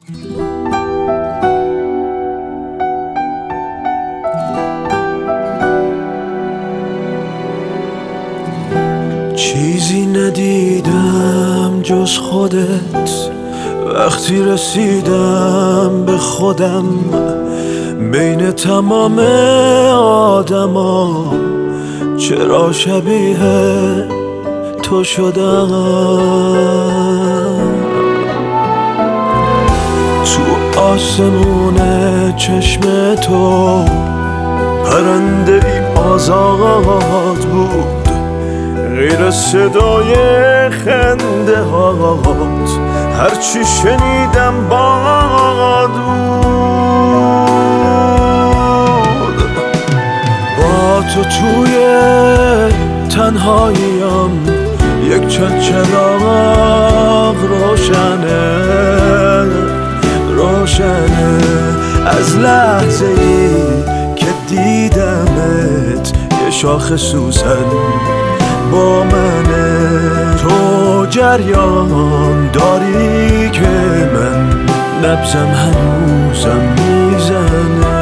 چیزی ندیدم جز خودت وقتی رسیدم به خودم، بین تمام آدما چرا شبیه تو شدم. تو آسمون چشم تو پرنده ای آزاد بود، غیر صدای خنده هات هرچی شنیدم باد بود. با تو توی تنهاییم یک چراغ روشنه از لحظه ای که دیدمت یه شاخ سوسن با منه. تو جریان داری که من نبضم هنوزم میزنه.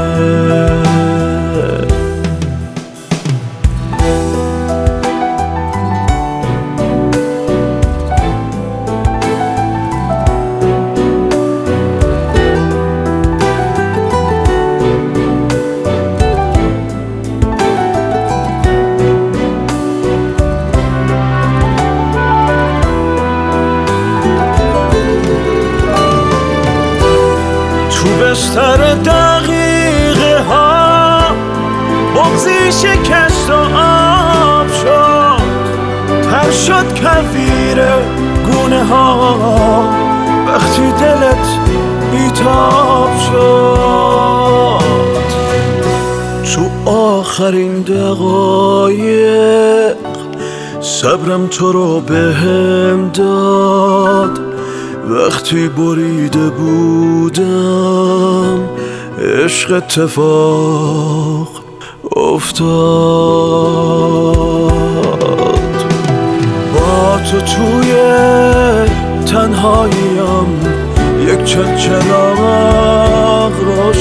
بستر دقیقه ها بغضی شکست و آب شد، تر شد کفیر گونه ها وقتی دلت بیتاب شد. تو آخرین دقایق صبرم تو رو بهم داد، وقتی بریده بودم عشق اتفاق افتاد. با تو توی تنهاییم یک چراغ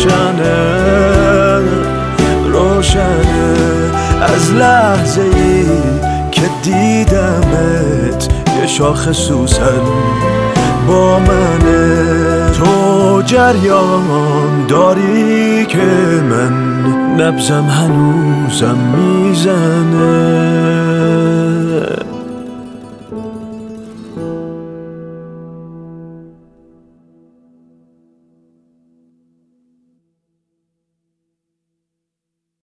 روشنه از لحظه ای که دیدمت یه شاخ سوسن با منه. تو جریان داری که من نبضم هنوزم میزنه.